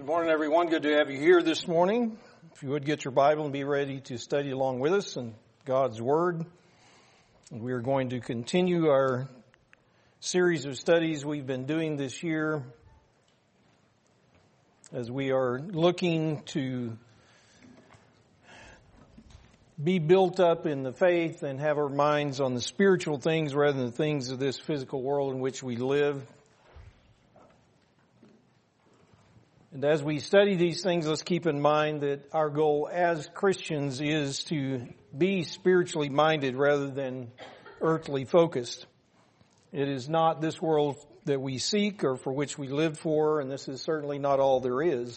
Good morning, everyone. Good to have you here this morning. If you would get your Bible and be ready to study along with us in God's Word. We are going to continue our series of studies we've been doing this year as we are looking to be built up in the faith and have our minds on the spiritual things rather than the things of this physical world in which we live. And as we study these things, let's keep in mind that our goal as Christians is to be spiritually minded rather than earthly focused. It is not this world that we seek or for which we live for, and this is certainly not all there is.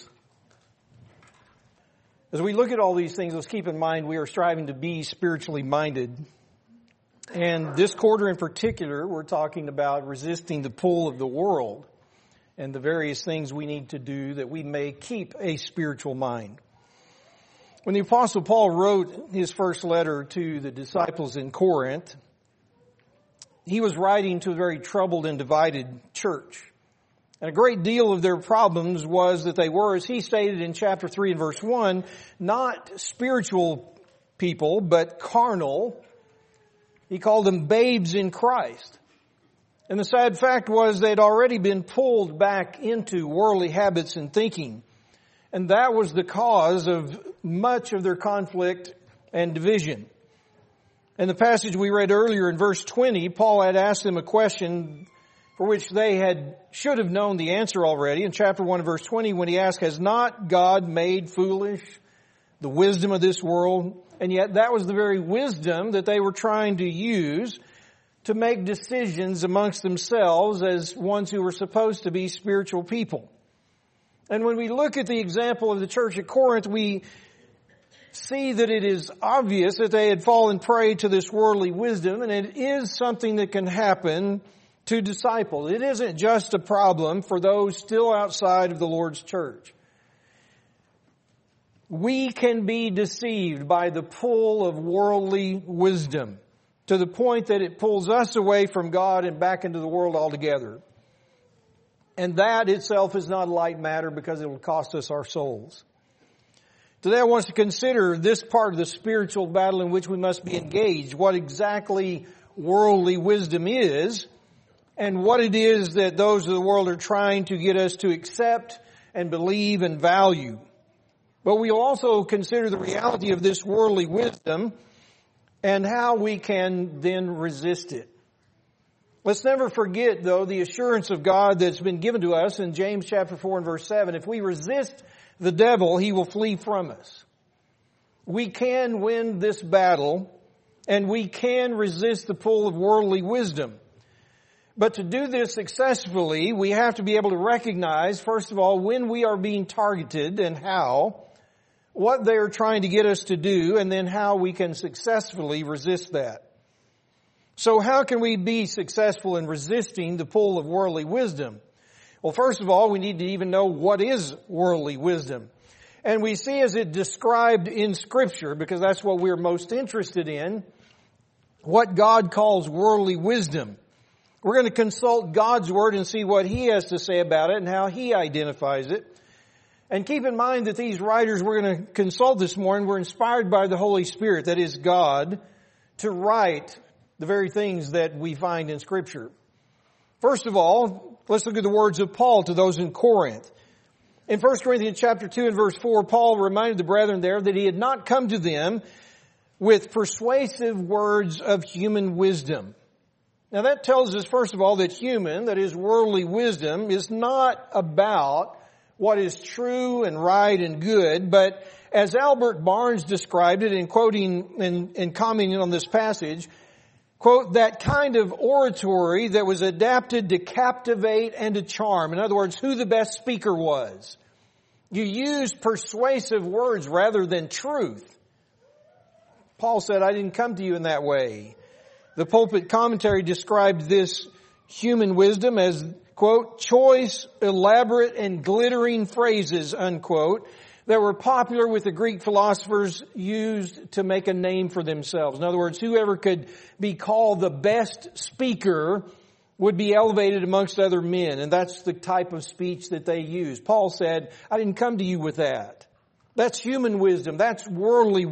As we look at all these things, let's keep in mind we are striving to be spiritually minded. And this quarter in particular, we're talking about resisting the pull of the world and the various things we need to do that we may keep a spiritual mind. When the Apostle Paul wrote his first letter to the disciples in Corinth, he was writing to a very troubled and divided church. And a great deal of their problems was that they were, as he stated in chapter 3 and verse 1, not spiritual people, but carnal. He called them babes in Christ. And the sad fact was they'd already been pulled back into worldly habits and thinking. And that was the cause of much of their conflict and division. In the passage we read earlier in verse 20, Paul had asked them a question for which they should have known the answer already. In chapter 1 verse 20, when he asked, "Has not God made foolish the wisdom of this world?" And yet that was the very wisdom that they were trying to use to make decisions amongst themselves as ones who were supposed to be spiritual people. And when we look at the example of the church at Corinth, we see that it is obvious that they had fallen prey to this worldly wisdom, and it is something that can happen to disciples. It isn't just a problem for those still outside of the Lord's church. We can be deceived by the pull of worldly wisdom, to the point that it pulls us away from God and back into the world altogether. And that itself is not light matter because it will cost us our souls. Today I want us to consider this part of the spiritual battle in which we must be engaged, what exactly worldly wisdom is, and what it is that those of the world are trying to get us to accept and believe and value. But we'll also consider the reality of this worldly wisdom and how we can then resist it. Let's never forget, though, the assurance of God that's been given to us in James chapter 4 and verse 7. If we resist the devil, he will flee from us. We can win this battle, and we can resist the pull of worldly wisdom. But to do this successfully, we have to be able to recognize, first of all, when we are being targeted and how, what they are trying to get us to do, and then how we can successfully resist that. So how can we be successful in resisting the pull of worldly wisdom? Well, first of all, we need to even know what is worldly wisdom. And we see as it described in Scripture, because that's what we're most interested in, what God calls worldly wisdom. We're going to consult God's Word and see what He has to say about it and how He identifies it. And keep in mind that these writers we're going to consult this morning were inspired by the Holy Spirit, that is God, to write the very things that we find in Scripture. First of all, let's look at the words of Paul to those in Corinth. In 1 Corinthians chapter 2 and verse 4, Paul reminded the brethren there that he had not come to them with persuasive words of human wisdom. Now that tells us, first of all, that human, that is worldly wisdom, is not about what is true and right and good, but as Albert Barnes described it in quoting and commenting on this passage, quote, that kind of oratory that was adapted to captivate and to charm. In other words, who the best speaker was. You use persuasive words rather than truth. Paul said, I didn't come to you in that way. The pulpit commentary described this human wisdom as, quote, choice, elaborate, and glittering phrases, unquote, that were popular with the Greek philosophers used to make a name for themselves. In other words, whoever could be called the best speaker would be elevated amongst other men, and that's the type of speech that they use. Paul said, I didn't come to you with that. That's human wisdom. That's worldly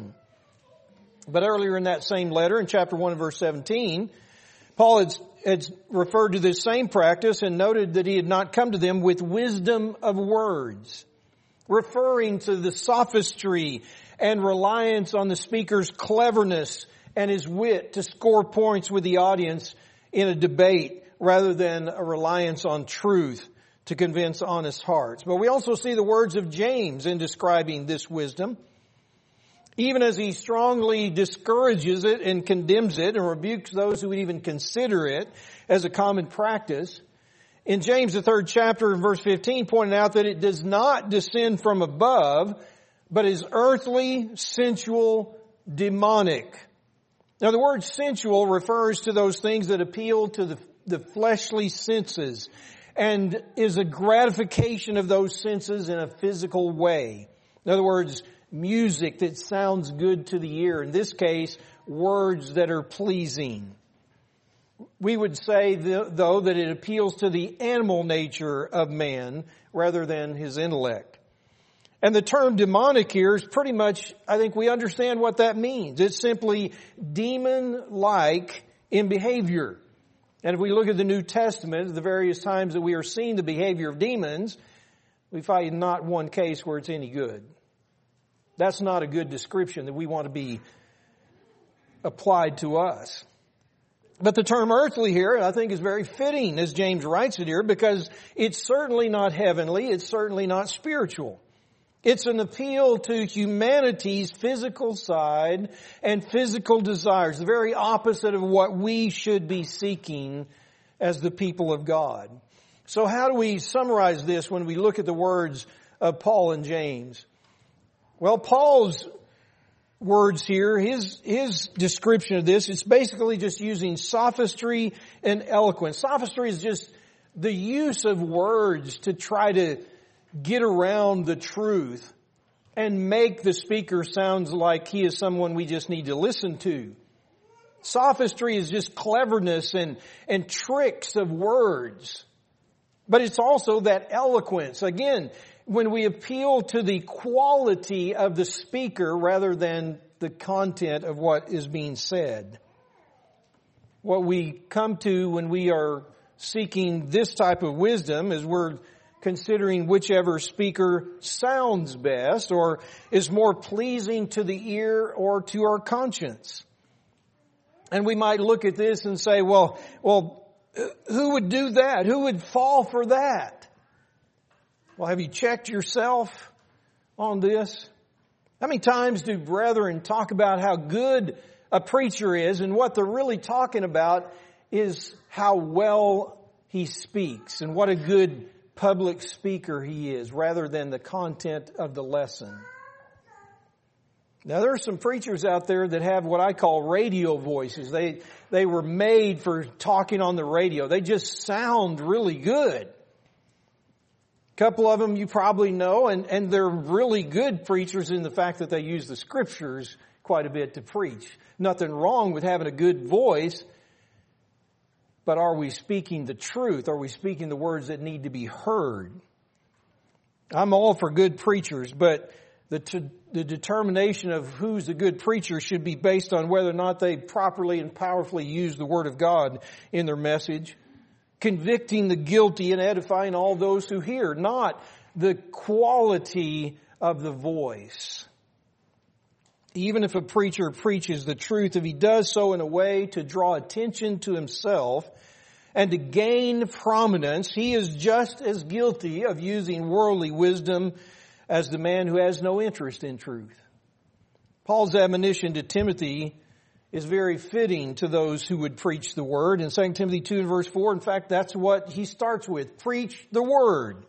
wisdom. But earlier in that same letter, in chapter 1 and verse 17, Paul had referred to this same practice and noted that he had not come to them with wisdom of words, referring to the sophistry and reliance on the speaker's cleverness and his wit to score points with the audience in a debate rather than a reliance on truth to convince honest hearts. But we also see the words of James in describing this wisdom. Even as he strongly discourages it and condemns it and rebukes those who would even consider it as a common practice. In James, the 3rd chapter, in verse 15, pointed out that it does not descend from above, but is earthly, sensual, demonic. Now, the word sensual refers to those things that appeal to the fleshly senses and is a gratification of those senses in a physical way. In other words, music that sounds good to the ear. In this case, words that are pleasing. We would say, though, that it appeals to the animal nature of man rather than his intellect. And the term demonic here is pretty much, I think we understand what that means. It's simply demon-like in behavior. And if we look at the New Testament, the various times that we are seeing the behavior of demons, we find not one case where it's any good. That's not a good description that we want to be applied to us. But the term earthly here, I think, is very fitting as James writes it here, because it's certainly not heavenly, it's certainly not spiritual. It's an appeal to humanity's physical side and physical desires, the very opposite of what we should be seeking as the people of God. So how do we summarize this when we look at the words of Paul and James? Well, Paul's words here, his description of this, it's basically just using sophistry and eloquence. Sophistry is just the use of words to try to get around the truth and make the speaker sound like he is someone we just need to listen to. Sophistry is just cleverness and tricks of words. But it's also that eloquence. Again, when we appeal to the quality of the speaker rather than the content of what is being said. What we come to when we are seeking this type of wisdom is we're considering whichever speaker sounds best or is more pleasing to the ear or to our conscience. And we might look at this and say, well, who would do that? Who would fall for that? Well, have you checked yourself on this? How many times do brethren talk about how good a preacher is, and what they're really talking about is how well he speaks and what a good public speaker he is, rather than the content of the lesson. Now, there are some preachers out there that have what I call radio voices. They were made for talking on the radio. They just sound really good. A couple of them you probably know, and they're really good preachers in the fact that they use the scriptures quite a bit to preach. Nothing wrong with having a good voice, but are we speaking the truth? Are we speaking the words that need to be heard? I'm all for good preachers, but the determination of who's a good preacher should be based on whether or not they properly and powerfully use the Word of God in their message, convicting the guilty and edifying all those who hear, not the quality of the voice. Even if a preacher preaches the truth, if he does so in a way to draw attention to himself and to gain prominence, he is just as guilty of using worldly wisdom as the man who has no interest in truth. Paul's admonition to Timothy is very fitting to those who would preach the Word. In 2 Timothy 2 and verse 4, in fact, that's what he starts with. Preach the Word.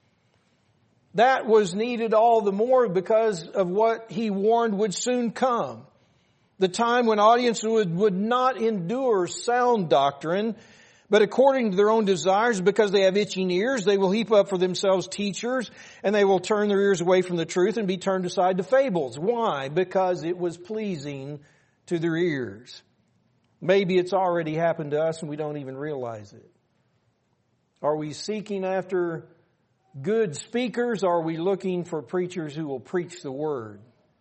That was needed all the more because of what he warned would soon come. The time when audiences would not endure sound doctrine, but according to their own desires, because they have itching ears, they will heap up for themselves teachers, and they will turn their ears away from the truth and be turned aside to fables. Why? Because it was pleasing to their ears. Maybe it's already happened to us and we don't even realize it. Are we seeking after good speakers? Or are we looking for preachers who will preach the Word?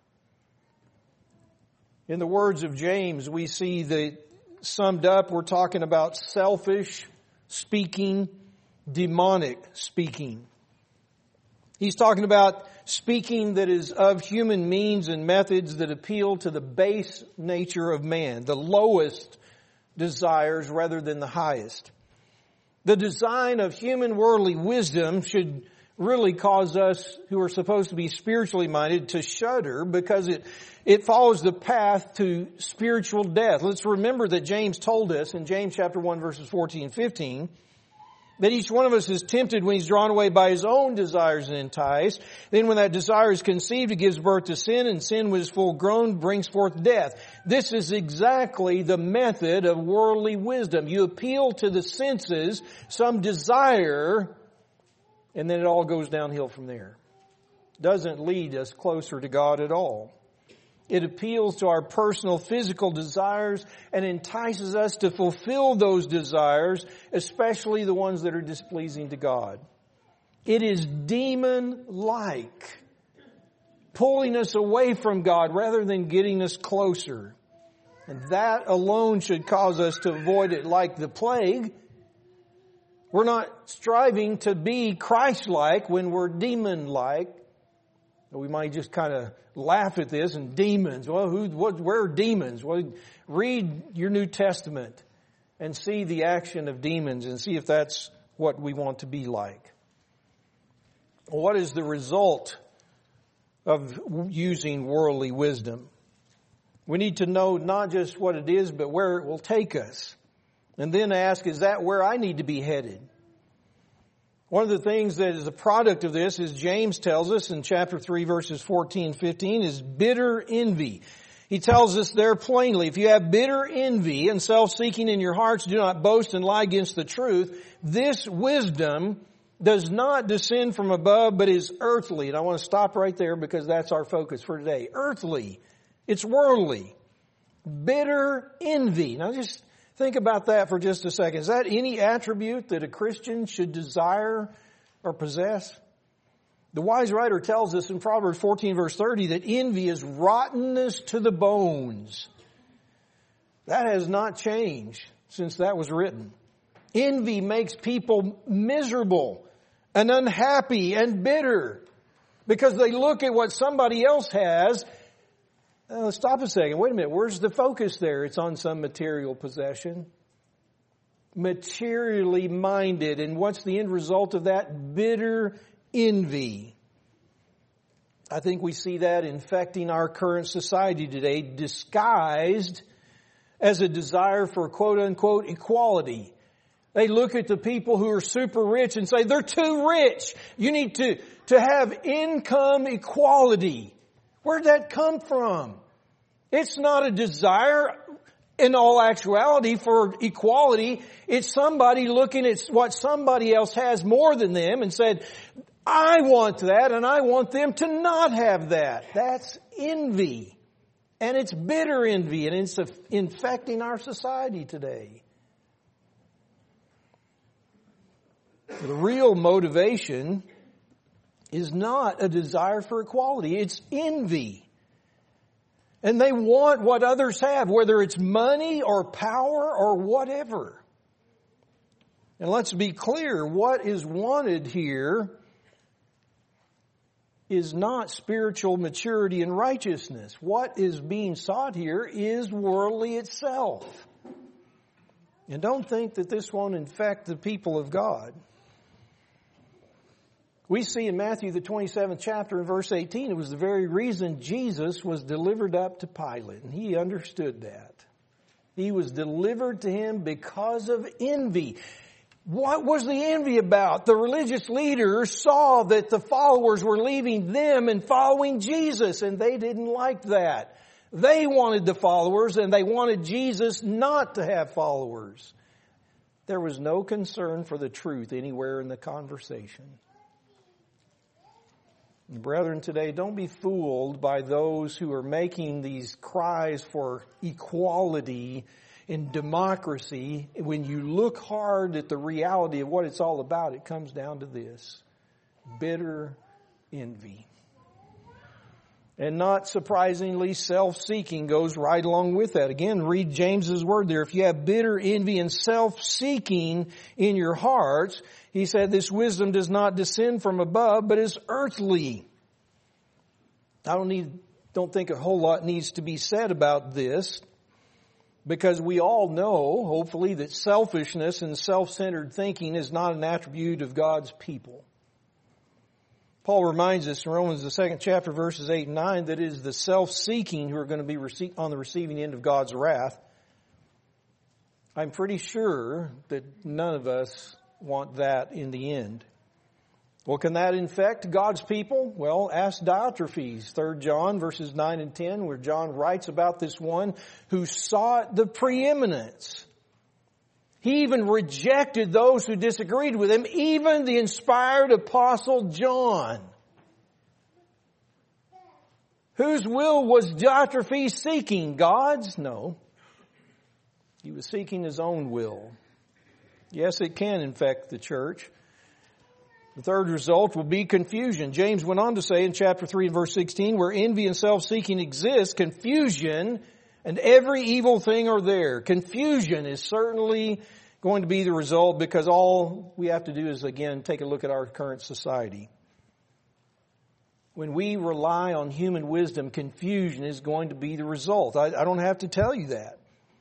In the words of James, we see that summed up, we're talking about selfish speaking, demonic speaking. He's talking about speaking that is of human means and methods that appeal to the base nature of man, the lowest desires rather than the highest. The design of human worldly wisdom should really cause us who are supposed to be spiritually minded to shudder, because it follows the path to spiritual death. Let's remember that James told us in James chapter 1 verses 14 and 15 that each one of us is tempted when he's drawn away by his own desires and enticed. Then when that desire is conceived, it gives birth to sin, and sin when it is full grown brings forth death. This is exactly the method of worldly wisdom. You appeal to the senses, some desire, and then it all goes downhill from there. Doesn't lead us closer to God at all. It appeals to our personal physical desires and entices us to fulfill those desires, especially the ones that are displeasing to God. It is demon-like, pulling us away from God rather than getting us closer. And that alone should cause us to avoid it like the plague. We're not striving to be Christ-like when we're demon-like. We might just kind of laugh at this, and demons. Well, where are demons? Well, read your New Testament and see the action of demons and see if that's what we want to be like. What is the result of using worldly wisdom? We need to know not just what it is, but where it will take us. And then ask, is that where I need to be headed? One of the things that is a product of this, as James tells us in chapter 3 verses 14 and 15, is bitter envy. He tells us there plainly, if you have bitter envy and self-seeking in your hearts, do not boast and lie against the truth. This wisdom does not descend from above, but is earthly. And I want to stop right there because that's our focus for today. Earthly. It's worldly. Bitter envy. Now just think about that for just a second. Is that any attribute that a Christian should desire or possess? The wise writer tells us in Proverbs 14 verse 30 that envy is rottenness to the bones. That has not changed since that was written. Envy makes people miserable and unhappy and bitter because they look at what somebody else has. Stop a second. Wait a minute. Where's the focus there? It's on some material possession. Materially minded. And what's the end result of that? Bitter envy. I think we see that infecting our current society today, disguised as a desire for quote unquote equality. They look at the people who are super rich and say, they're too rich. You need to have income equality. Where'd that come from? It's not a desire in all actuality for equality. It's somebody looking at what somebody else has more than them and said, I want that and I want them to not have that. That's envy. And it's bitter envy, and it's infecting our society today. The real motivation is not a desire for equality. It's envy. And they want what others have, whether it's money or power or whatever. And let's be clear, what is wanted here is not spiritual maturity and righteousness. What is being sought here is worldly itself. And don't think that this won't infect the people of God. We see in Matthew the 27th chapter in verse 18, it was the very reason Jesus was delivered up to Pilate. And he understood that. He was delivered to him because of envy. What was the envy about? The religious leaders saw that the followers were leaving them and following Jesus, and they didn't like that. They wanted the followers, and they wanted Jesus not to have followers. There was no concern for the truth anywhere in the conversation. Brethren, today, don't be fooled by those who are making these cries for equality in democracy, when you look hard at the reality of what it's all about, it comes down to this: bitter envy. And not surprisingly, self-seeking goes right along with that. Again, read James's word there. If you have bitter envy and self-seeking in your hearts, he said this wisdom does not descend from above, but is earthly. I don't think a whole lot needs to be said about this, because we all know, hopefully, that selfishness and self-centered thinking is not an attribute of God's people. Paul reminds us in Romans, the 2nd chapter, verses 8 and 9, that it is the self-seeking who are going to be on the receiving end of God's wrath. I'm pretty sure that none of us want that in the end. Well, can that infect God's people? Well, ask Diotrephes, 3 John, verses 9 and 10, where John writes about this one who sought the preeminence. He even rejected those who disagreed with him, even the inspired apostle John. Whose will was Diotrephes seeking? God's? No. He was seeking his own will. Yes, it can infect the church. The third result will be confusion. James went on to say in chapter 3 and verse 16, where envy and self-seeking exist, confusion and every evil thing are there. Confusion is certainly going to be the result, because all we have to do is, again, take a look at our current society. When we rely on human wisdom, confusion is going to be the result. I don't have to tell you that.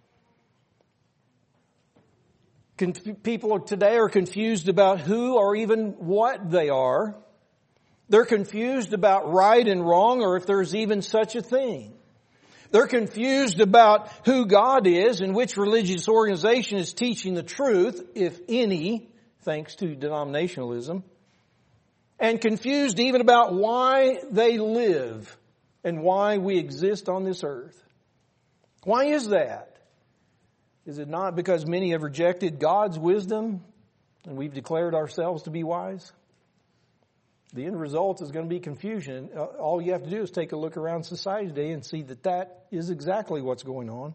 People today are confused about who or even what they are. They're confused about right and wrong, or if there's even such a thing. They're confused about who God is and which religious organization is teaching the truth, if any, thanks to denominationalism. And confused even about why they live and why we exist on this earth. Why is that? Is it not because many have rejected God's wisdom and we've declared ourselves to be wise? The end result is going to be confusion. All you have to do is take a look around society today and see that that is exactly what's going on.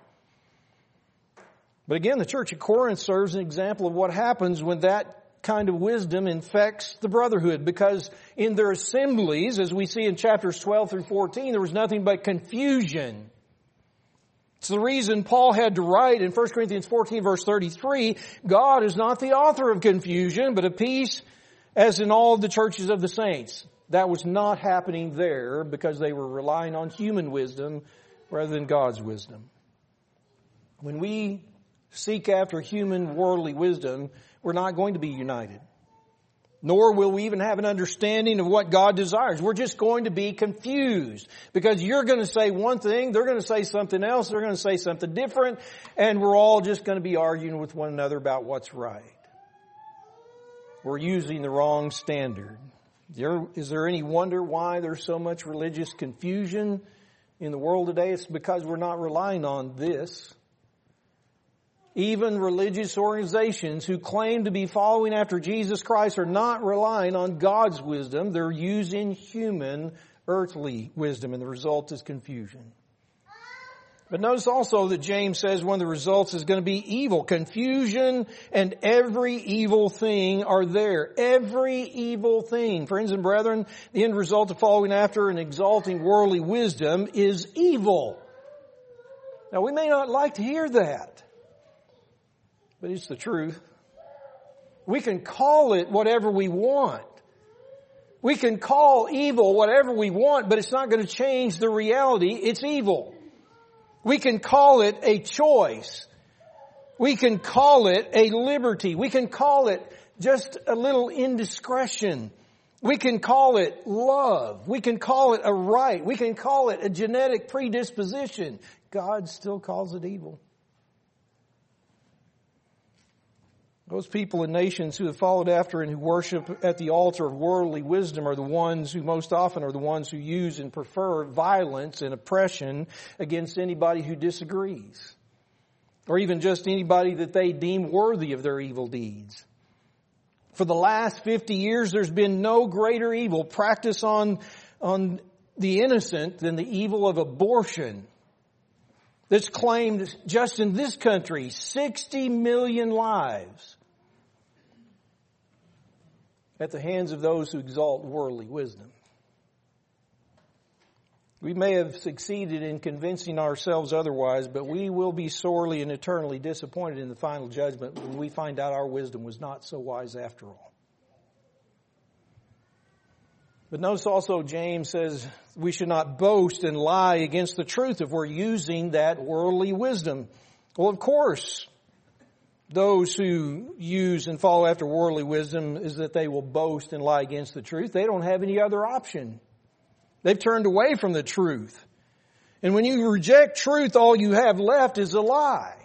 But again, the church at Corinth serves an example of what happens when that kind of wisdom infects the brotherhood. Because in their assemblies, as we see in chapters 12 through 14, there was nothing but confusion. It's the reason Paul had to write in 1 Corinthians 14 verse 33, God is not the author of confusion, but of peace, as in all the churches of the saints. That was not happening there because they were relying on human wisdom rather than God's wisdom. When we seek after human worldly wisdom, we're not going to be united. Nor will we even have an understanding of what God desires. We're just going to be confused. Because you're going to say one thing, they're going to say something else, they're going to say something different, and we're all just going to be arguing with one another about what's right. We're using the wrong standard. Is there any wonder why there's so much religious confusion in the world today? It's because we're not relying on this. Even religious organizations who claim to be following after Jesus Christ are not relying on God's wisdom. They're using human, earthly wisdom, and the result is confusion. But notice also that James says one of the results is going to be evil. Confusion and every evil thing are there. Every evil thing. Friends and brethren, the end result of following after and exalting worldly wisdom is evil. Now, we may not like to hear that, but it's the truth. We can call it whatever we want. We can call evil whatever we want, but it's not going to change the reality. It's evil. We can call it a choice. We can call it a liberty. We can call it just a little indiscretion. We can call it love. We can call it a right. We can call it a genetic predisposition. God still calls it evil. Those people and nations who have followed after and who worship at the altar of worldly wisdom are the ones who most often are the ones who use and prefer violence and oppression against anybody who disagrees, or even just anybody that they deem worthy of their evil deeds. For the last 50 years, there's been no greater evil practiced on the innocent than the evil of abortion. that's claimed just in this country 60 million lives at the hands of those who exalt worldly wisdom. We may have succeeded in convincing ourselves otherwise, but we will be sorely and eternally disappointed in the final judgment when we find out our wisdom was not so wise after all. But notice also James says we should not boast and lie against the truth if we're using that worldly wisdom. Well, of course, those who use and follow after worldly wisdom is that they will boast and lie against the truth. They don't have any other option. They've turned away from the truth. And when you reject truth, all you have left is a lie.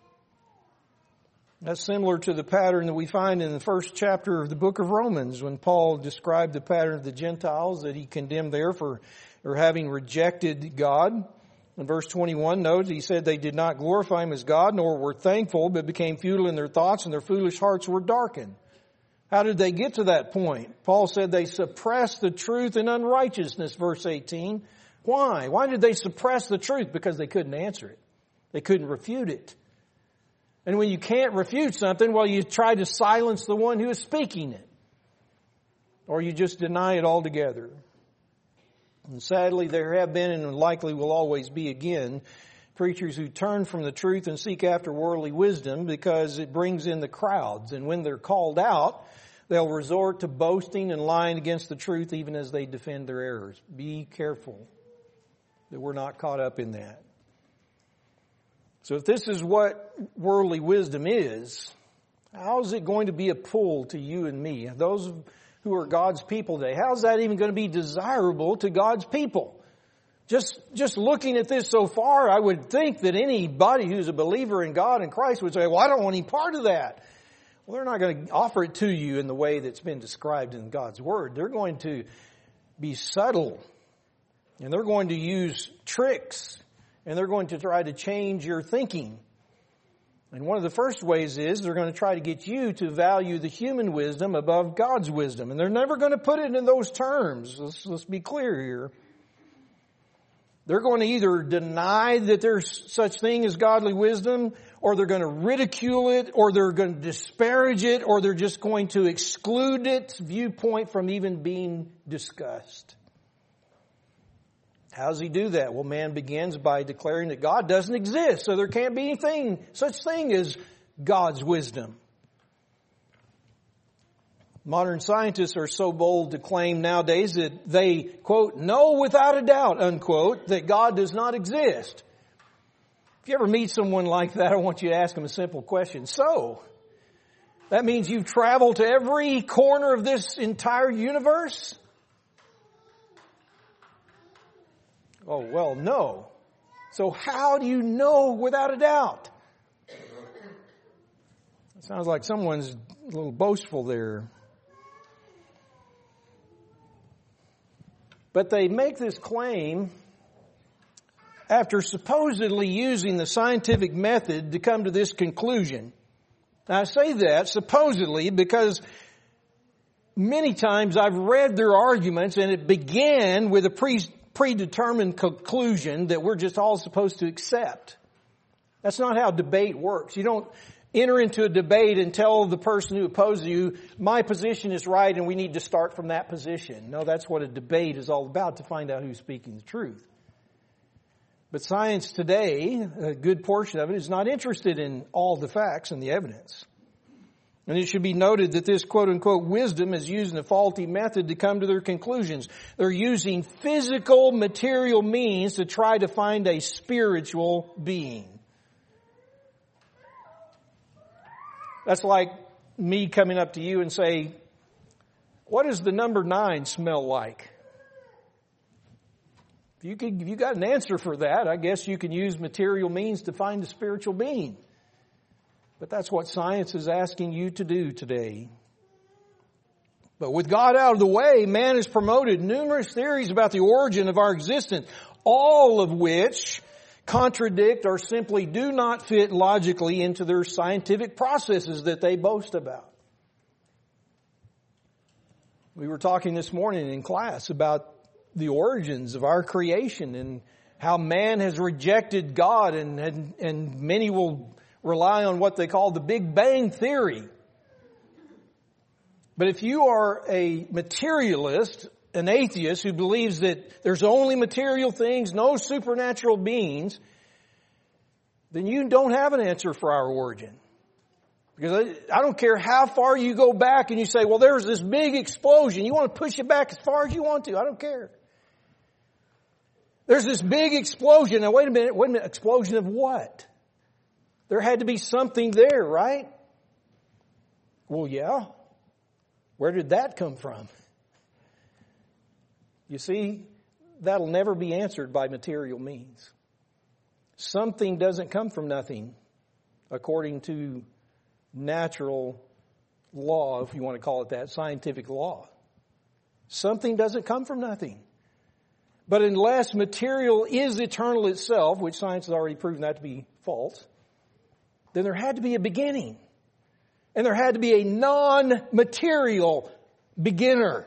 That's similar to the pattern that we find in the first chapter of the book of Romans when Paul described the pattern of the Gentiles that he condemned there for having rejected God. In verse 21, note, he said they did not glorify Him as God, nor were thankful, but became futile in their thoughts, and their foolish hearts were darkened. How did they get to that point? Paul said they suppressed the truth in unrighteousness, verse 18. Why? Why did they suppress the truth? Because they couldn't answer it. They couldn't refute it. And when you can't refute something, well, you try to silence the one who is speaking it. Or you just deny it altogether. And sadly, there have been and likely will always be again preachers who turn from the truth and seek after worldly wisdom because it brings in the crowds. And when they're called out, they'll resort to boasting and lying against the truth even as they defend their errors. Be careful that we're not caught up in that. So if this is what worldly wisdom is, how is it going to be a pull to you and me, those who are God's people today? How is that even going to be desirable to God's people? Just looking at this so far, I would think that anybody who's a believer in God and Christ would say, well, I don't want any part of that. Well, they're not going to offer it to you in the way that's been described in God's Word. They're going to be subtle, and they're going to use tricks, and they're going to try to change your thinking. And one of the first ways is they're going to try to get you to value the human wisdom above God's wisdom. And they're never going to put it in those terms. Let's be clear here. They're going to either deny that there's such thing as godly wisdom, or they're going to ridicule it, or they're going to disparage it, or they're just going to exclude its viewpoint from even being discussed. How does he do that? Well, man begins by declaring that God doesn't exist, so there can't be such thing as God's wisdom. Modern scientists are so bold to claim nowadays that they, quote, know without a doubt, unquote, that God does not exist. If you ever meet someone like that, I want you to ask them a simple question. So, that means you've traveled to every corner of this entire universe? Oh, well, no. So how do you know without a doubt? It sounds like someone's a little boastful there. But they make this claim after supposedly using the scientific method to come to this conclusion. Now I say that supposedly because many times I've read their arguments and it began with a predetermined conclusion that we're just all supposed to accept. That's not how debate works. You don't enter into a debate and tell the person who opposes you, my position is right and we need to start from that position. No, that's what a debate is all about, to find out who's speaking the truth. But science today, a good portion of it, is not interested in all the facts and the evidence. And it should be noted that this quote-unquote wisdom is using a faulty method to come to their conclusions. They're using physical, material means to try to find a spiritual being. That's like me coming up to you and say, what does the number 9 smell like? If you got an answer for that, I guess you can use material means to find a spiritual being. But that's what science is asking you to do today. But with God out of the way, man has promoted numerous theories about the origin of our existence, all of which contradict or simply do not fit logically into their scientific processes that they boast about. We were talking this morning in class about the origins of our creation, and how man has rejected God, and many will rely on what they call the Big Bang Theory. But if you are a materialist, an atheist who believes that there's only material things, no supernatural beings, then you don't have an answer for our origin. Because I don't care how far you go back and you say, well, there's this big explosion. You want to push it back as far as you want to. I don't care. There's this big explosion. Now, wait a minute. Explosion of what? There had to be something there, right? Well, yeah. Where did that come from? You see, that'll never be answered by material means. Something doesn't come from nothing, according to natural law, if you want to call it that, scientific law. Something doesn't come from nothing. But unless material is eternal itself, which science has already proven that to be false, then there had to be a beginning. And there had to be a non-material beginner.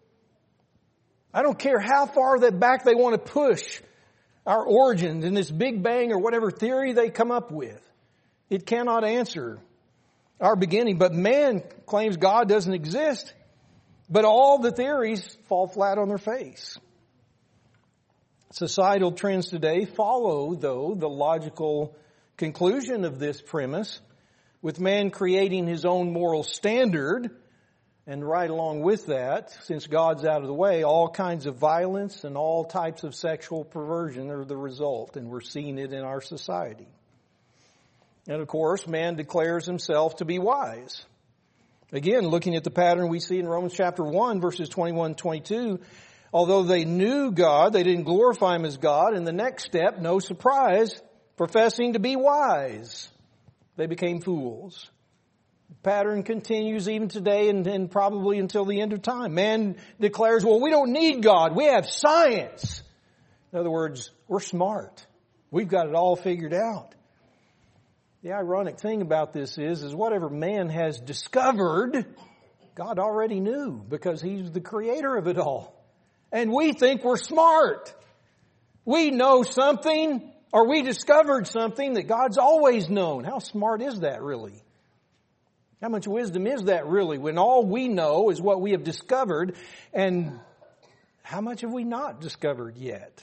I don't care how far back they want to push our origins in this Big Bang or whatever theory they come up with. It cannot answer our beginning. But man claims God doesn't exist. But all the theories fall flat on their face. Societal trends today follow, though, the logical conclusion of this premise, with man creating his own moral standard, and right along with that, since God's out of the way, all kinds of violence and all types of sexual perversion are the result, and we're seeing it in our society. And of course, man declares himself to be wise. Again, looking at the pattern we see in Romans chapter 1, verses 21 and 22, although they knew God, they didn't glorify Him as God. And the next step, no surprise, professing to be wise, they became fools. The pattern continues even today and probably until the end of time. Man declares, well, we don't need God. We have science. In other words, we're smart. We've got it all figured out. The ironic thing about this is whatever man has discovered, God already knew because He's the creator of it all. And we think we're smart. We know something, or we discovered something that God's always known. How smart is that really? How much wisdom is that really when all we know is what we have discovered, and how much have we not discovered yet?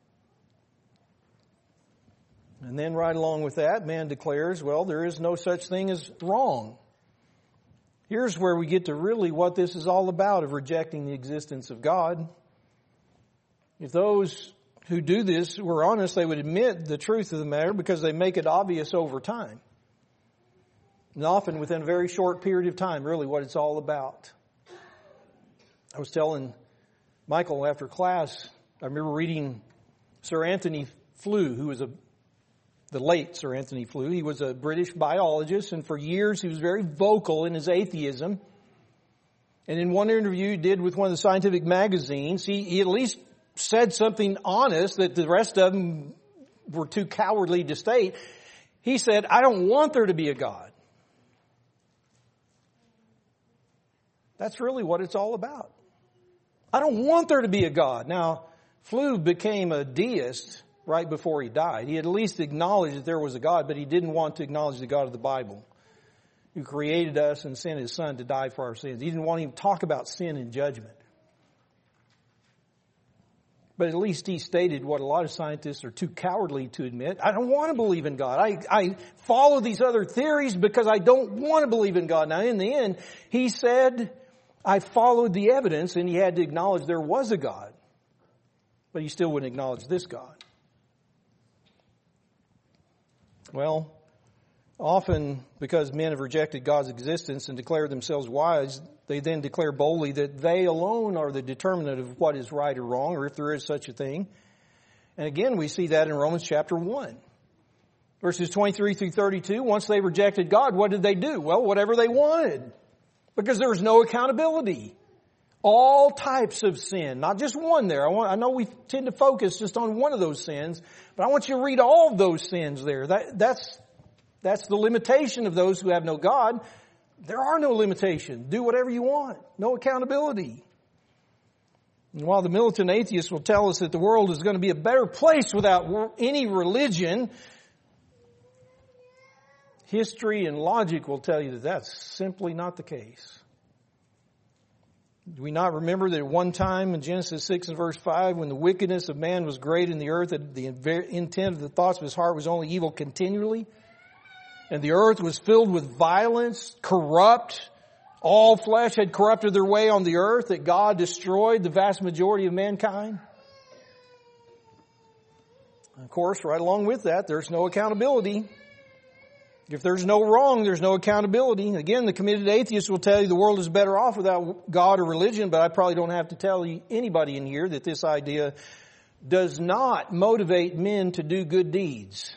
And then right along with that, man declares, well, there is no such thing as wrong. Here's where we get to really what this is all about, of rejecting the existence of God. If those who do this were honest, they would admit the truth of the matter because they make it obvious over time. And often within a very short period of time, really what it's all about. I was telling Michael after class, I remember reading Sir Anthony Flew, who was the late Sir Anthony Flew. He was a British biologist, and for years he was very vocal in his atheism. And in one interview he did with one of the scientific magazines, he at least said something honest that the rest of them were too cowardly to state. He said, I don't want there to be a God. That's really what it's all about. I don't want there to be a God. Now, Flew became a deist right before he died. He had at least acknowledged that there was a God, but he didn't want to acknowledge the God of the Bible, who created us and sent His Son to die for our sins. He didn't want to even talk about sin and judgment. But at least he stated what a lot of scientists are too cowardly to admit. I don't want to believe in God. I follow these other theories because I don't want to believe in God. Now, in the end, he said, I followed the evidence, and he had to acknowledge there was a God. But he still wouldn't acknowledge this God. Well, often because men have rejected God's existence and declared themselves wise, they then declare boldly that they alone are the determinant of what is right or wrong, or if there is such a thing. And again, we see that in Romans chapter 1. Verses 23 through 32, once they rejected God, what did they do? Well, whatever they wanted. Because there was no accountability. All types of sin, not just one there. I know we tend to focus just on one of those sins, but I want you to read all of those sins there. That's the limitation of those who have no God. There are no limitations. Do whatever you want. No accountability. And while the militant atheists will tell us that the world is going to be a better place without any religion, history and logic will tell you that that's simply not the case. Do we not remember that at one time in Genesis 6 and verse 5, when the wickedness of man was great in the earth, that the intent of the thoughts of his heart was only evil continually? And the earth was filled with violence, corrupt. All flesh had corrupted their way on the earth, that God destroyed the vast majority of mankind. And of course, right along with that, there's no accountability. If there's no wrong, there's no accountability. Again, the committed atheist will tell you the world is better off without God or religion, but I probably don't have to tell anybody in here that this idea does not motivate men to do good deeds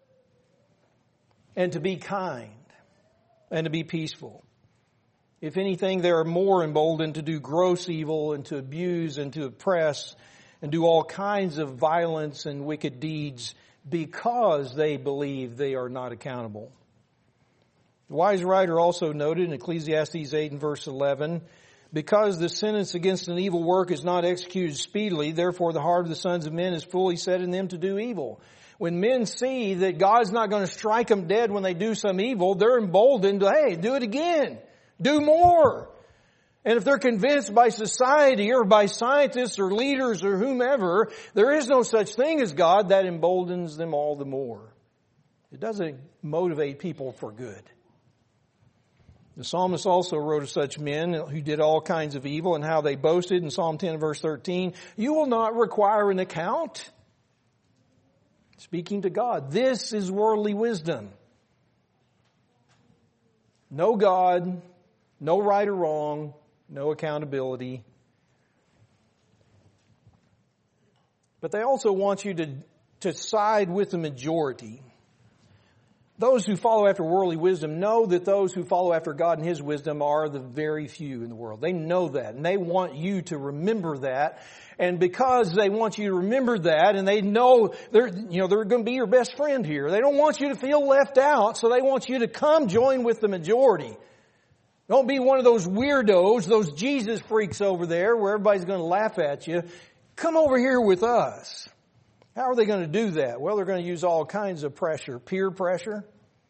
and to be kind and to be peaceful. If anything, they are more emboldened to do gross evil and to abuse and to oppress and do all kinds of violence and wicked deeds because they believe they are not accountable. The wise writer also noted in Ecclesiastes 8 and verse 11, because the sentence against an evil work is not executed speedily, therefore the heart of the sons of men is fully set in them to do evil. When men see that God's not going to strike them dead when they do some evil, they're emboldened to, hey, do it again. Do more. And if they're convinced by society or by scientists or leaders or whomever, there is no such thing as God, that emboldens them all the more. It doesn't motivate people for good. The psalmist also wrote of such men who did all kinds of evil and how they boasted in Psalm 10 verse 13, you will not require an account. Speaking to God, this is worldly wisdom. No God, no right or wrong, no accountability. But they also want you to side with the majority. Those who follow after worldly wisdom know that those who follow after God and His wisdom are the very few in the world. They know that, and they want you to remember that. And because they want you to remember that, and they know they're going to be your best friend here, they don't want you to feel left out, so they want you to come join with the majority. Don't be one of those weirdos, those Jesus freaks over there where everybody's going to laugh at you. Come over here with us. How are they going to do that? Well, they're going to use all kinds of pressure. Peer pressure.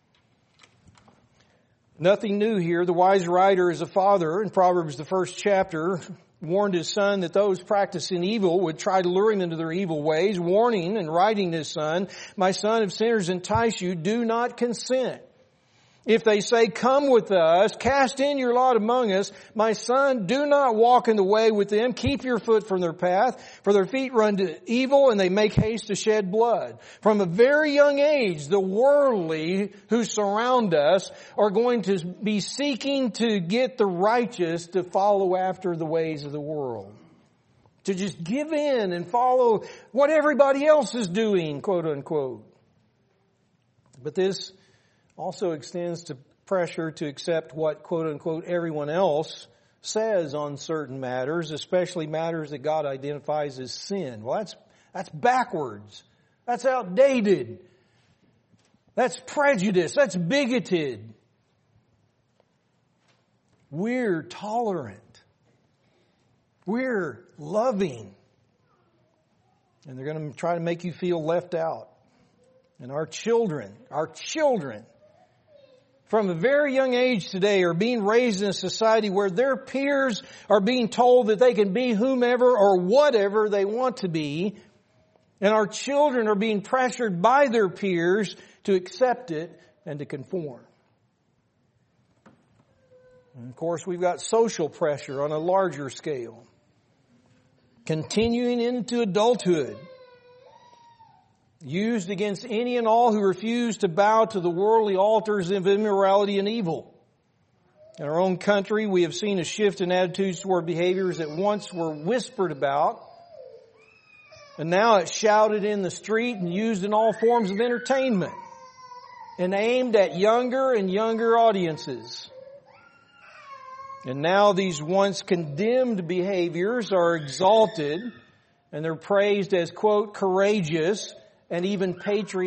Nothing new here. The wise writer is a father in Proverbs, the first chapter, warned his son that those practicing evil would try to lure him into their evil ways, warning and writing his son, my son, if sinners entice you, do not consent. If they say, come with us, cast in your lot among us, my son, do not walk in the way with them. Keep your foot from their path, for their feet run to evil and they make haste to shed blood. From a very young age, the worldly who surround us are going to be seeking to get the righteous to follow after the ways of the world. To just give in and follow what everybody else is doing, quote unquote. But this also extends to pressure to accept what, quote unquote, everyone else says on certain matters, especially matters that God identifies as sin. Well, that's backwards. That's outdated. That's prejudice. That's bigoted. We're tolerant. We're loving. And they're going to try to make you feel left out. And our children, from a very young age today are being raised in a society where their peers are being told that they can be whomever or whatever they want to be. And our children are being pressured by their peers to accept it and to conform. And of course, we've got social pressure on a larger scale. Continuing into adulthood. Used against any and all who refuse to bow to the worldly altars of immorality and evil. In our own country, we have seen a shift in attitudes toward behaviors that once were whispered about, and now it's shouted in the street and used in all forms of entertainment, and aimed at younger and younger audiences. And now these once condemned behaviors are exalted, and they're praised as, quote, courageous, and even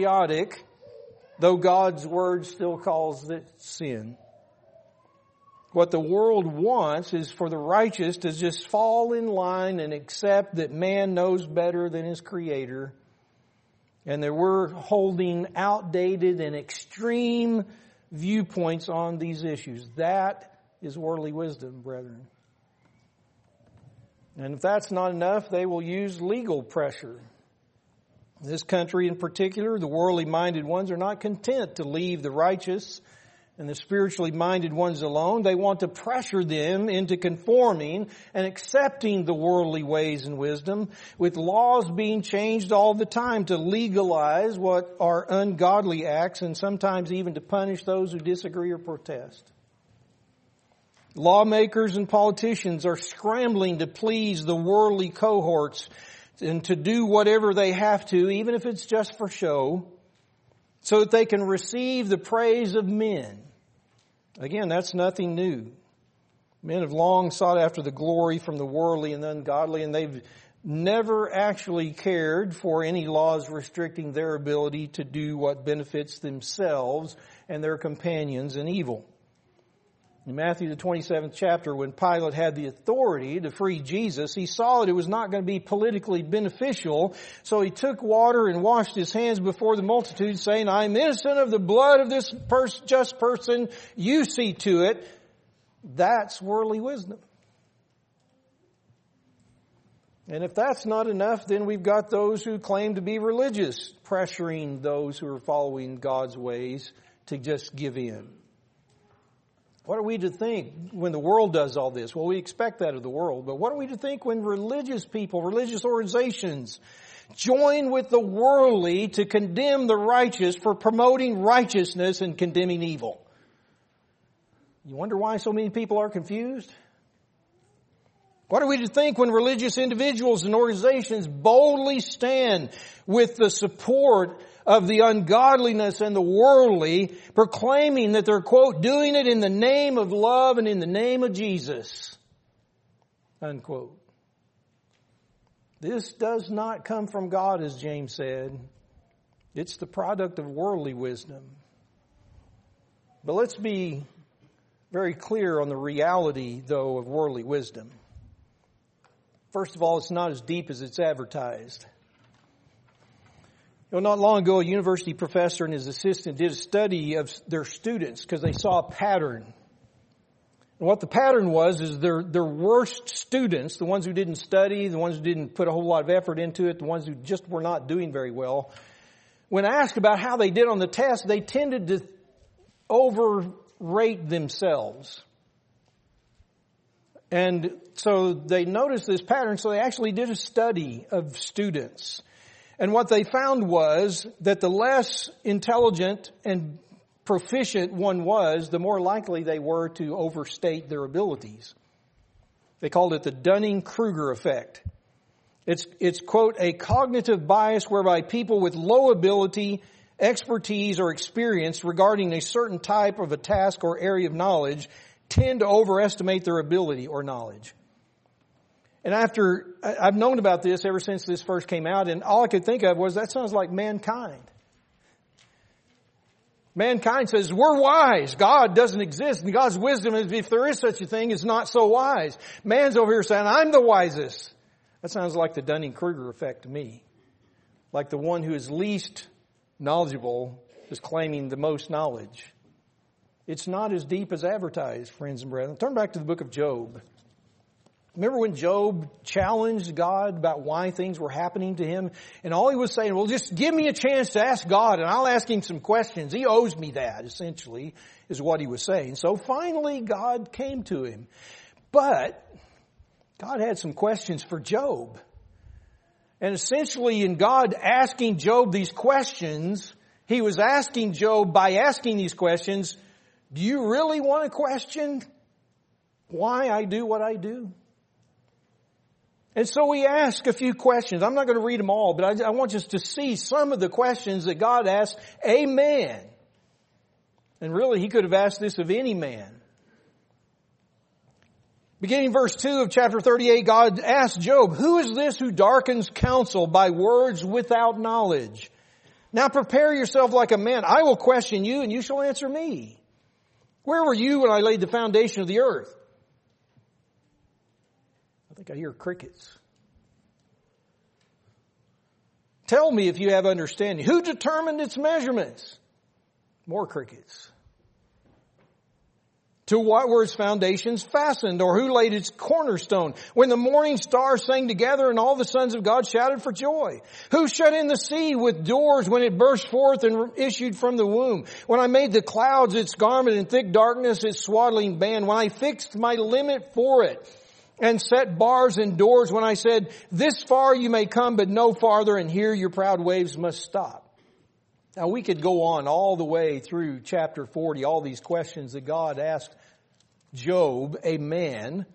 patriotic, though God's Word still calls it sin. What the world wants is for the righteous to just fall in line and accept that man knows better than his Creator, and that we're holding outdated and extreme viewpoints on these issues. That is worldly wisdom, brethren. And if that's not enough, they will use legal pressure. This country in particular, the worldly minded ones are not content to leave the righteous and the spiritually minded ones alone. They want to pressure them into conforming and accepting the worldly ways and wisdom, with laws being changed all the time to legalize what are ungodly acts, and sometimes even to punish those who disagree or protest. Lawmakers and politicians are scrambling to please the worldly cohorts and to do whatever they have to, even if it's just for show, so that they can receive the praise of men. Again, that's nothing new. Men have long sought after the glory from the worldly and the ungodly, and they've never actually cared for any laws restricting their ability to do what benefits themselves and their companions in evil. In Matthew the 27th chapter, when Pilate had the authority to free Jesus, he saw that it was not going to be politically beneficial, so he took water and washed his hands before the multitude, saying, "I'm innocent of the blood of this just person. You see to it." That's worldly wisdom. And if that's not enough, then we've got those who claim to be religious, pressuring those who are following God's ways to just give in. What are we to think when the world does all this? Well, we expect that of the world. But what are we to think when religious people, religious organizations, join with the worldly to condemn the righteous for promoting righteousness and condemning evil? You wonder why so many people are confused? What are we to think when religious individuals and organizations boldly stand with the support of the ungodliness and the worldly, proclaiming that they're, quote, doing it in the name of love and in the name of Jesus, unquote? This does not come from God, as James said. It's the product of worldly wisdom. But let's be very clear on the reality, though, of worldly wisdom. First of all, it's not as deep as it's advertised. Not long ago, a university professor and his assistant did a study of their students because they saw a pattern. And what the pattern was is their worst students, the ones who didn't study, the ones who didn't put a whole lot of effort into it, the ones who just were not doing very well, when asked about how they did on the test, they tended to overrate themselves. And so they noticed this pattern, so they actually did a study of students. And what they found was that the less intelligent and proficient one was, the more likely they were to overstate their abilities. They called it the Dunning-Kruger effect. It's, quote, a cognitive bias whereby people with low ability, expertise, or experience regarding a certain type of a task or area of knowledge tend to overestimate their ability or knowledge. And I've known about this ever since this first came out, and all I could think of was, that sounds like mankind. Mankind says, we're wise. God doesn't exist, and God's wisdom is, if there is such a thing, is not so wise. Man's over here saying, I'm the wisest. That sounds like the Dunning-Kruger effect to me. Like the one who is least knowledgeable is claiming the most knowledge. It's not as deep as advertised, friends and brethren. Turn back to the book of Job. Remember when Job challenged God about why things were happening to him? And all he was saying, well, just give me a chance to ask God and I'll ask him some questions. He owes me that, essentially, is what he was saying. So finally, God came to him. But God had some questions for Job. And essentially, in God asking Job these questions, he was asking Job, by asking these questions, do you really want to question why I do what I do? And so we ask a few questions. I'm not going to read them all, but I want us to see some of the questions that God asked a man. And really, he could have asked this of any man. Beginning verse 2 of chapter 38, God asked Job, who is this who darkens counsel by words without knowledge? Now prepare yourself like a man. I will question you and you shall answer me. Where were you when I laid the foundation of the earth? I think I hear crickets. Tell me if you have understanding. Who determined its measurements? More crickets. To what were its foundations fastened, or who laid its cornerstone? When the morning stars sang together and all the sons of God shouted for joy. Who shut in the sea with doors when it burst forth and issued from the womb? When I made the clouds its garment and thick darkness its swaddling band. When I fixed my limit for it and set bars and doors. When I said, this far you may come but no farther, and here your proud waves must stop. Now we could go on all the way through chapter 40, all these questions that God asked Job, a man.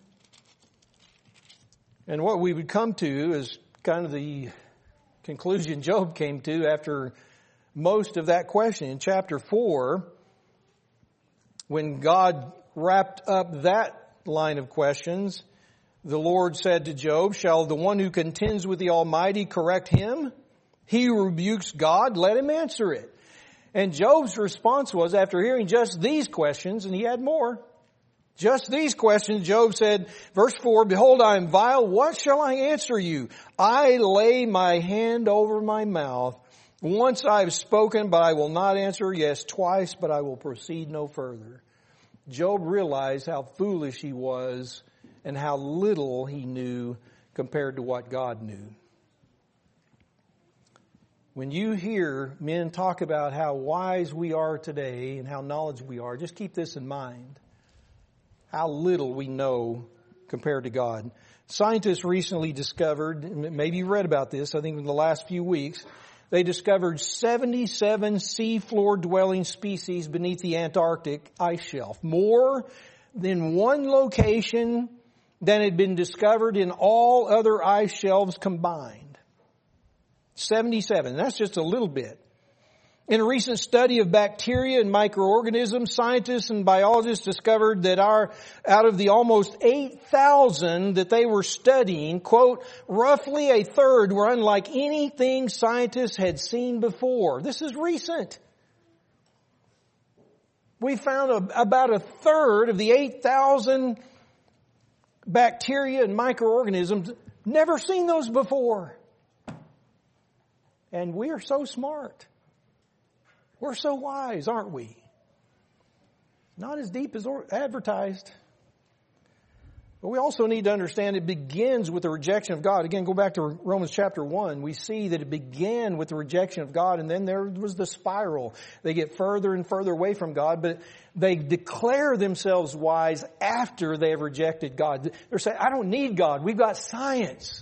And what we would come to is kind of the conclusion Job came to after most of that question. In chapter 4, when God wrapped up that line of questions, the Lord said to Job, shall the one who contends with the Almighty correct him? He who rebukes God, let him answer it. And Job's response was, after hearing just these questions, and he had more, just these questions, Job said, verse 4, behold, I am vile. What shall I answer you? I lay my hand over my mouth. Once I have spoken, but I will not answer. Yes, twice, but I will proceed no further. Job realized how foolish he was and how little he knew compared to what God knew. When you hear men talk about how wise we are today and how knowledgeable we are, just keep this in mind. How little we know compared to God. Scientists recently discovered, maybe you read about this, I think in the last few weeks, they discovered 77 seafloor dwelling species beneath the Antarctic ice shelf. More than one location than had been discovered in all other ice shelves combined. 77. That's just a little bit. In a recent study of bacteria and microorganisms, scientists and biologists discovered that out of the almost 8,000 that they were studying, quote, roughly a third were unlike anything scientists had seen before. This is recent. We found about a third of the 8,000 bacteria and microorganisms. Never seen those before. And we are so smart. We're so wise, aren't we? Not as deep as advertised. But we also need to understand it begins with the rejection of God. Again, go back to Romans chapter 1. We see that it began with the rejection of God, and then there was the spiral. They get further and further away from God, but they declare themselves wise after they have rejected God. They're saying, I don't need God. We've got science.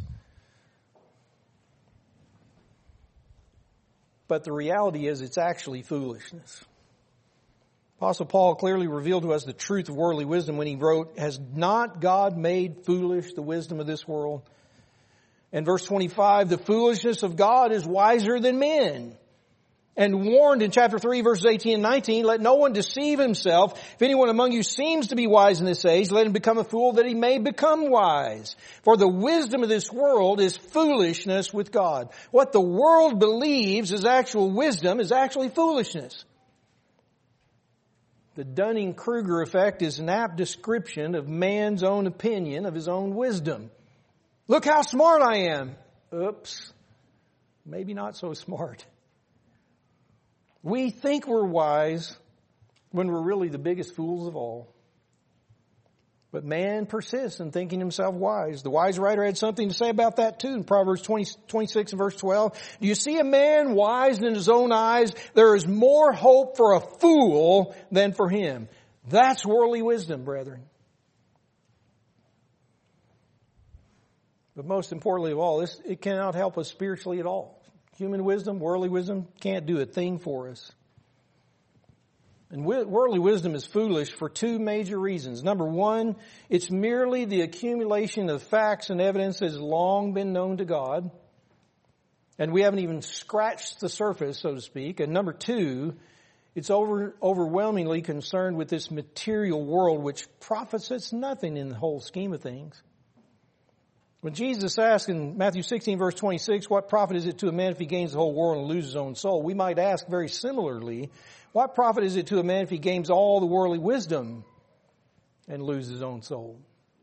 But the reality is it's actually foolishness. Apostle Paul clearly revealed to us the truth of worldly wisdom when he wrote, has not God made foolish the wisdom of this world? And verse 25, the foolishness of God is wiser than men. And warned in chapter 3, verses 18 and 19, let no one deceive himself. If anyone among you seems to be wise in this age, let him become a fool that he may become wise. For the wisdom of this world is foolishness with God. What the world believes is actual wisdom is actually foolishness. The Dunning-Kruger effect is an apt description of man's own opinion of his own wisdom. Look how smart I am. Oops. Maybe not so smart. We think we're wise when we're really the biggest fools of all. But man persists in thinking himself wise. The wise writer had something to say about that too in Proverbs 26 and verse 12. Do you see a man wise in his own eyes? There is more hope for a fool than for him. That's worldly wisdom, brethren. But most importantly of all, it cannot help us spiritually at all. Human wisdom, worldly wisdom, can't do a thing for us. And worldly wisdom is foolish for two major reasons. Number one, it's merely the accumulation of facts and evidence that has long been known to God. And we haven't even scratched the surface, so to speak. And number two, it's overwhelmingly concerned with this material world which profits us nothing in the whole scheme of things. When Jesus asked in Matthew 16 verse 26, what profit is it to a man if he gains the whole world and loses his own soul? We might ask very similarly, what profit is it to a man if he gains all the worldly wisdom and loses his own soul?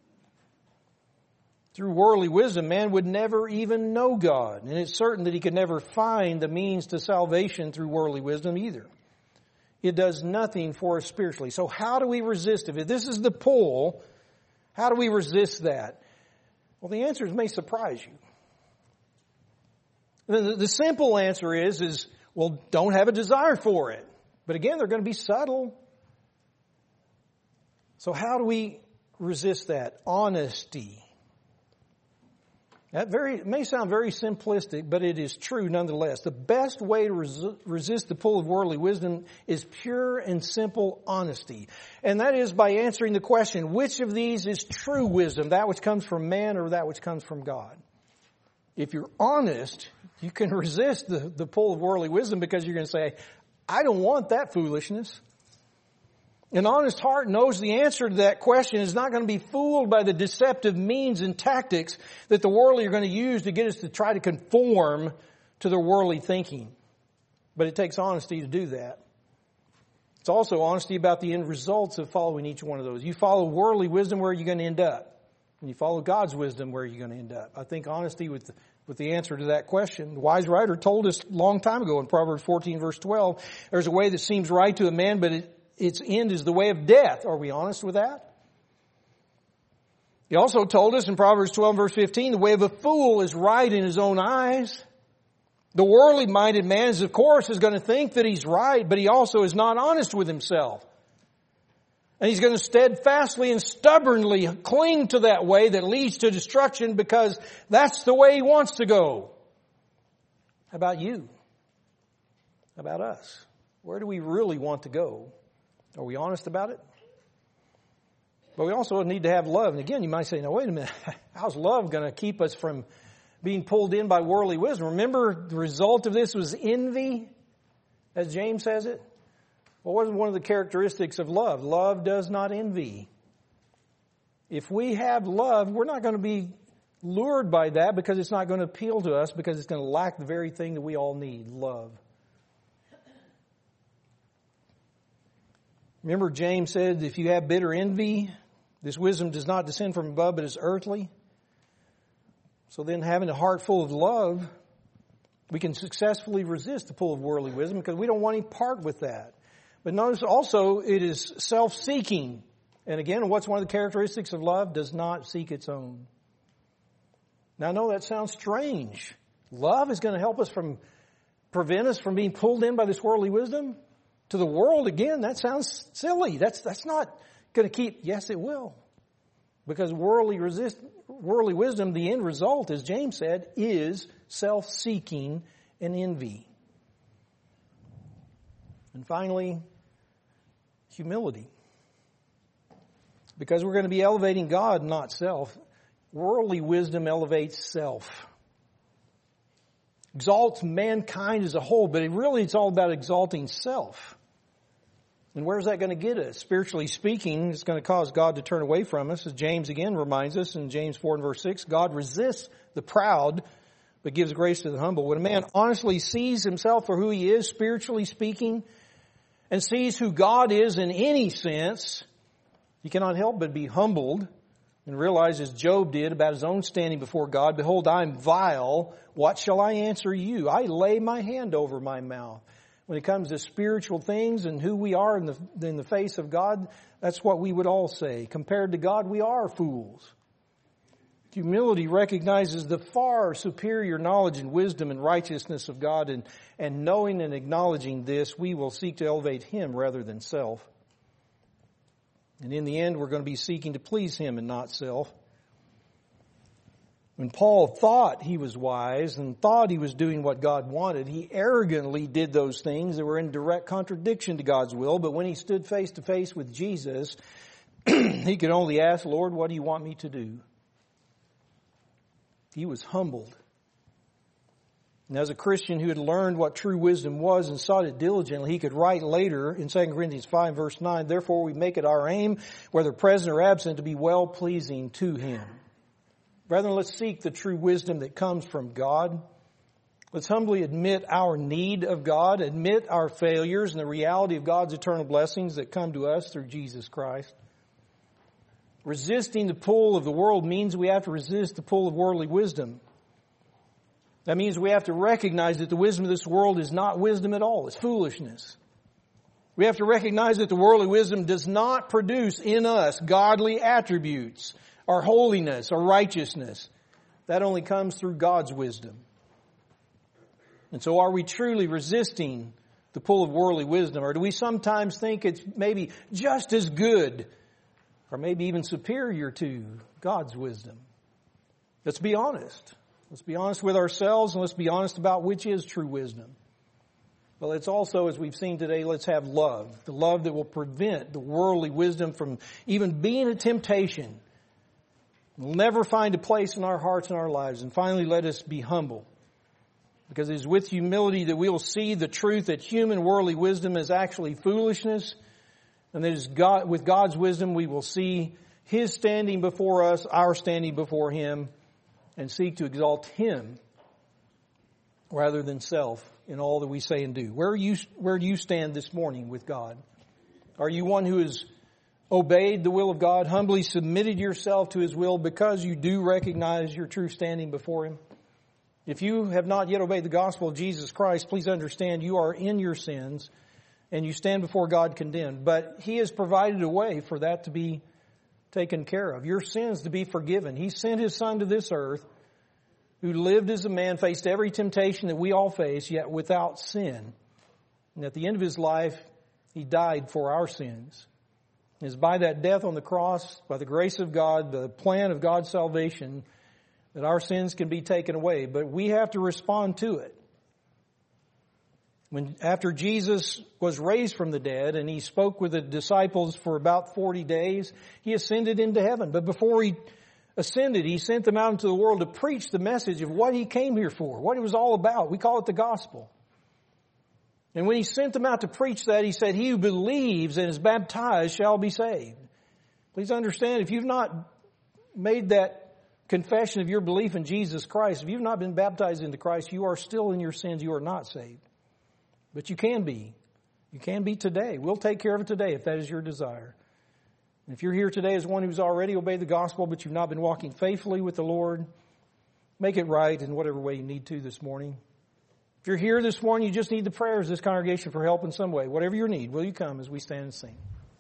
Through worldly wisdom, man would never even know God. And it's certain that he could never find the means to salvation through worldly wisdom either. It does nothing for us spiritually. So how do we resist it? If this is the pull, how do we resist that? Well, the answers may surprise you. The simple answer is, well, don't have a desire for it. But again, they're going to be subtle. So how do we resist that? Honesty. It may sound very simplistic, but it is true nonetheless. The best way to resist the pull of worldly wisdom is pure and simple honesty. And that is by answering the question, which of these is true wisdom, that which comes from man or that which comes from God? If you're honest, you can resist the pull of worldly wisdom because you're going to say, I don't want that foolishness. An honest heart knows the answer to that question is not going to be fooled by the deceptive means and tactics that the worldly are going to use to get us to try to conform to their worldly thinking. But it takes honesty to do that. It's also honesty about the end results of following each one of those. You follow worldly wisdom, where are you going to end up? When you follow God's wisdom, where are you going to end up? I think honesty with the answer to that question. The wise writer told us a long time ago in Proverbs 14 verse 12, there's a way that seems right to a man, but its end is the way of death. Are we honest with that? He also told us in Proverbs 12 verse 15, the way of a fool is right in his own eyes. The worldly minded man is, of course, is going to think that he's right, but he also is not honest with himself. And he's going to steadfastly and stubbornly cling to that way that leads to destruction because that's the way he wants to go. How about you? How about us? Where do we really want to go? Are we honest about it? But we also need to have love. And again, you might say, now wait a minute, how's love going to keep us from being pulled in by worldly wisdom? Remember, the result of this was envy, as James says it. Well, what is one of the characteristics of love? Love does not envy. If we have love, we're not going to be lured by that because it's not going to appeal to us because it's going to lack the very thing that we all need, love. Remember, James said, if you have bitter envy, this wisdom does not descend from above, but is earthly. So then, having a heart full of love, we can successfully resist the pull of worldly wisdom because we don't want any part with that. But notice also, it is self-seeking. And again, what's one of the characteristics of love? Does not seek its own. Now, I know that sounds strange. Love is going to help us prevent us from being pulled in by this worldly wisdom? To the world, again, that sounds silly. That's not going to keep. Yes, it will. Because worldly wisdom, the end result, as James said, is self-seeking and envy. And finally, humility. Because we're going to be elevating God, not self. Worldly wisdom elevates self. Exalts mankind as a whole, but it's all about exalting self. And where's that going to get us? Spiritually speaking, it's going to cause God to turn away from us. As James again reminds us in James 4 and verse 6, God resists the proud, but gives grace to the humble. When a man honestly sees himself for who he is, spiritually speaking, and sees who God is in any sense, he cannot help but be humbled and realize, as Job did about his own standing before God, behold, I am vile. What shall I answer you? I lay my hand over my mouth. When it comes to spiritual things and who we are in the face of God, that's what we would all say. Compared to God, we are fools. Humility recognizes the far superior knowledge and wisdom and righteousness of God, and knowing and acknowledging this, we will seek to elevate Him rather than self. And in the end, we're going to be seeking to please Him and not self. When Paul thought he was wise and thought he was doing what God wanted, he arrogantly did those things that were in direct contradiction to God's will. But when he stood face to face with Jesus, he could only ask, Lord, what do you want me to do? He was humbled. And as a Christian who had learned what true wisdom was and sought it diligently, he could write later in 2 Corinthians 5 verse 9, therefore we make it our aim, whether present or absent, to be well-pleasing to Him. Brethren, let's seek the true wisdom that comes from God. Let's humbly admit our need of God, admit our failures and the reality of God's eternal blessings that come to us through Jesus Christ. Resisting the pull of the world means we have to resist the pull of worldly wisdom. That means we have to recognize that the wisdom of this world is not wisdom at all. It's foolishness. We have to recognize that the worldly wisdom does not produce in us godly attributes, our holiness, our righteousness. That only comes through God's wisdom. And so are we truly resisting the pull of worldly wisdom? Or do we sometimes think it's maybe just as good or maybe even superior to God's wisdom? Let's be honest. Let's be honest with ourselves and let's be honest about which is true wisdom. Well, it's also, as we've seen today, let's have love. The love that will prevent the worldly wisdom from even being a temptation. We'll never find a place in our hearts and our lives. And finally, let us be humble. Because it is with humility that we will see the truth that human worldly wisdom is actually foolishness. And that is God, with God's wisdom we will see His standing before us, our standing before Him, and seek to exalt Him rather than self in all that we say and do. Where do you stand this morning with God? Are you one who has obeyed the will of God, humbly submitted yourself to His will because you do recognize your true standing before Him? If you have not yet obeyed the gospel of Jesus Christ, please understand you are in your sins and you stand before God condemned. But He has provided a way for that to be taken care of. Your sins to be forgiven. He sent His Son to this earth who lived as a man, faced every temptation that we all face, yet without sin. And at the end of His life, He died for our sins. It is by that death on the cross, by the grace of God, the plan of God's salvation, that our sins can be taken away. But we have to respond to it. After Jesus was raised from the dead and He spoke with the disciples for about 40 days, He ascended into heaven. But before He ascended, He sent them out into the world to preach the message of what He came here for, what it was all about. We call it the gospel. And when He sent them out to preach that, He said, "He who believes and is baptized shall be saved." Please understand, if you've not made that confession of your belief in Jesus Christ, if you've not been baptized into Christ, you are still in your sins. You are not saved. But you can be. You can be today. We'll take care of it today if that is your desire. And if you're here today as one who's already obeyed the gospel, but you've not been walking faithfully with the Lord, make it right in whatever way you need to this morning. If you're here this morning, you just need the prayers of this congregation for help in some way. Whatever your need, will you come as we stand and sing?